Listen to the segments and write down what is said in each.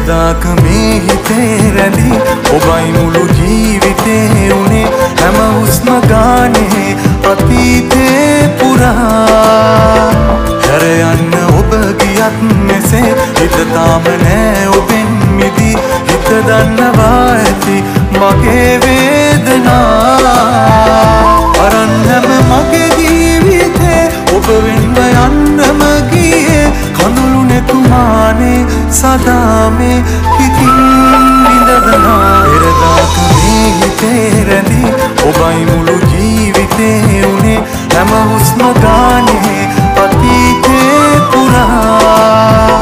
පෙරදාක මේ හිතේ රැඳි ඔබයි මුළු ජීවිතේ උනේ හැම හුස්ම ගානේ අතීතේ පුරා හැර යන්න ඔබ ගියත් මෙසේ හිත තාම නෑ ඔබෙන් මිදී හිත දන්නවා ඇති මගේ වේදනා අරන් හැම මගේ ජීවිතේ ඔබ වෙන්ව යන්නම ගියේ කඳුළු නැතුමානේ සදා මේ හිතින් විඳවනා පෙරදාක මේ හිතේ රැඳි ඔබයි මුළු ජීවිතේ උනේ හැම හුස්ම ගානේ අතීතේ පුරා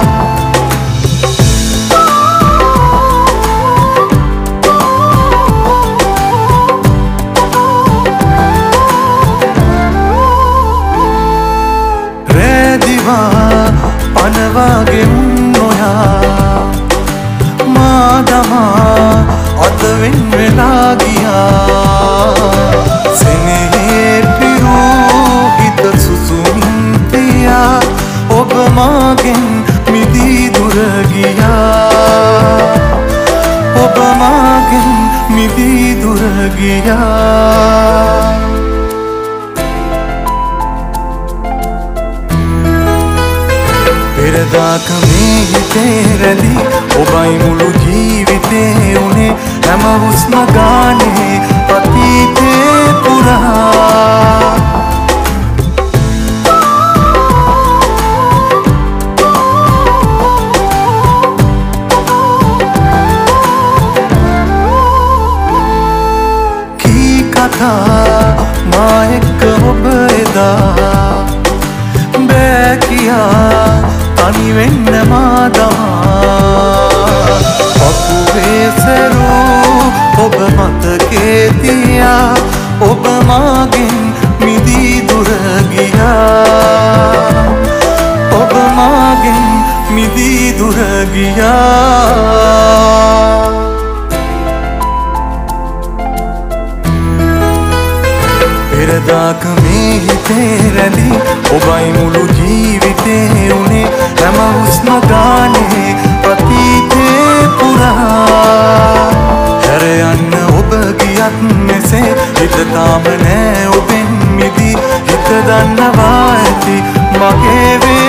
පනවාගේ නොයා මාදමා අතවෙන් වෙලා ගියා සෙනෙහේ පිරූ හිත සුසුමින් තියා ඔබ මාගෙන් මිදී දුර ගියා ඔබ මාගෙන් මිදී දුර ගියා පෙරදාක මේ හිතේ රැඳි ඔබයි මුළු ජීවිතේ උනේ හැම හුස්ම ගානේ අතීතේ පුරා කී කතා මා එක්ක ඔබ එදා බෑ කියා තනි වෙන්න මාදමා පපුවේ සැරූ ඔබ මතකේ තියා ඔබ මාගෙන් මිදී දුර ගියා ඔබ මාගෙන් මිදී දුර ගියා පෙරදාක මේ හිතේ රැඳි ඔබයි මුළු ජීවිතේ උනේ හැම හුස්ම ගානේ අතීතේ පුරා හැර යන්න ඔබ ගියත් මෙසේ හිත තාම නෑ ඔබෙන් මිදී හිත දන්නවා ඇති මගේ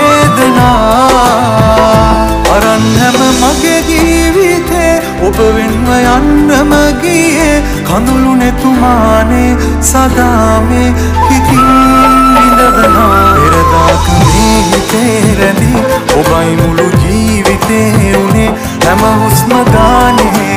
වේදනා අරන් හැම මගේ ජීවිතේ ඔබ වෙන්ව යන්නම ගියේ කඳුළු නැතුමානේ සදා මේ හිතින් විඳවනා පෙරදාක මේ හිතේ රැඳි ඔබයි මුළු ජීවිතේ උනේ හැම හුස්ම ගානේ